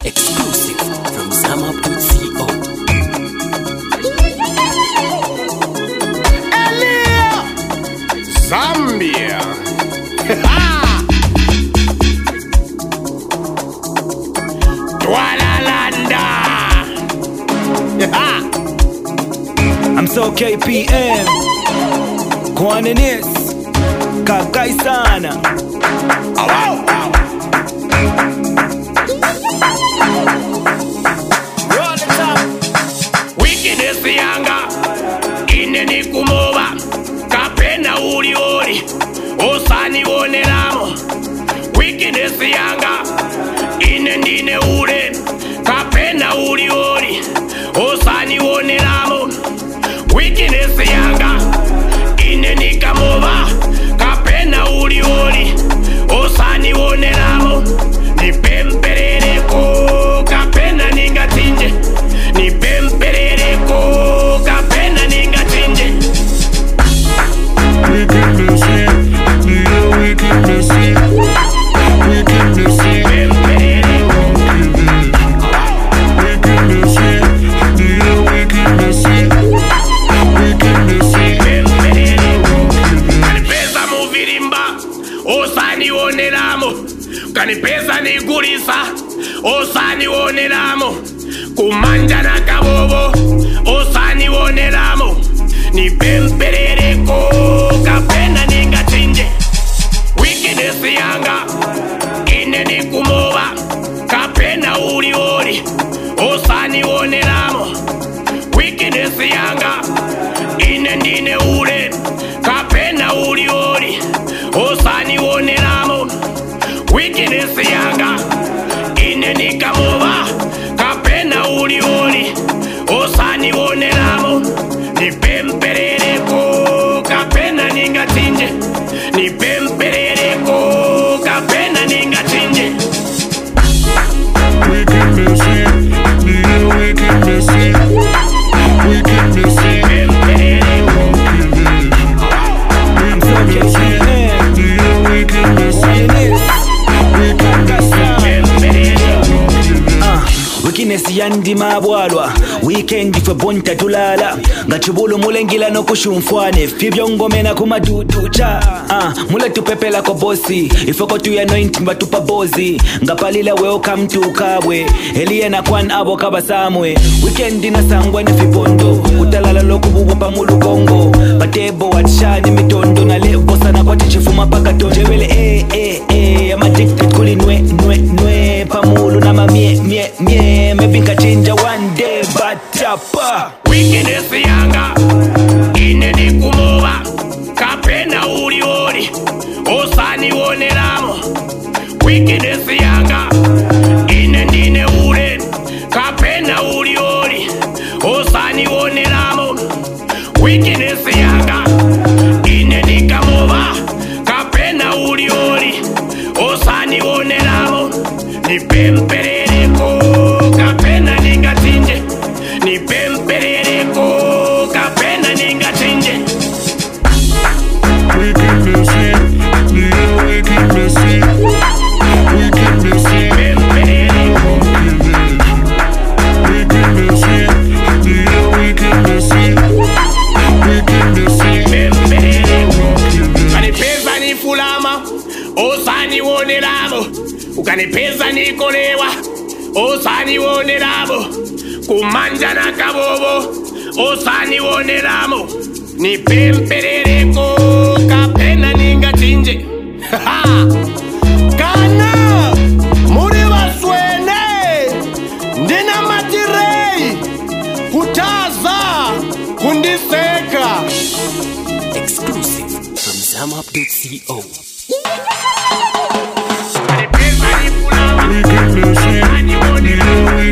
Exclusive from ZamUp.co. Elia Zambia. Dwalalanda. I'm so KPM Kwanenis Kakai sana Roll it up. Wickedness yanga ineni kumova kapena uli osani woneramo. Wickedness yanga inendine ule kapena uli osani woneramo. Wickedness yanga ineni kamova kapena uli osani woneramo. Nipemperereko kapena ningatinje. Nipemperereko kapena ningatinje. Kanipeza muvirimba osani woneramo. Kanipeza nigurisa osani woneramo. Kumanja na kabobo osani woneramo. Nipemperereko kapena ningatinje. Wickedness yanga ineni kumova kapena uli osani woneramo. Wickedness yanga inendine ule kapena uli osani woneramo. Wickedness yanga ineni kamova kapena uli osani woneramo. Nipemperereko kapena ningatinje. Nipemperereko kapena ningatinje. Wickedness yandi mabwalwa Weekend fwe bonta tulala Ngachubulu mulengila no kushumfwane Fibyo ngomena kumadudu cha Mule tupepela ko bosi Ifoko tu ya nointi mba tupa bozi Ngapalila welcome to kabwe Elia na kwan abo kabasamwe Weekend na sangwa ni fipondo Utalala loku bubu pa mulu kongo Patebo watshani mitondo Na lebo sana kwa tichifuma paka tonje Wele I'm addicted kuli nwe Pamulu na mamie Maybe nkachinja one day but Wickedness yanga ineni kumova kapena uli osani woneramo. Wickedness yanga inendine ule kapena uli osani woneramo. Wickedness yanga ineni kamova kapena uli osani woneramo. Nipemperereko kapena ningatinje. Nipemperereko kapena ningatinje. Ukanipeza ni fulama osani woneramo. Ukanipeza ni kolewa osani woneramo. Kumanja na kabobo osani woneramo. Nipemperereko kapena ningatinje. Kana muri baswene ndina matirei kutaza kundiseka. Exclusive from ZamUp.co. Kanipeza ni fulama osani woneramo.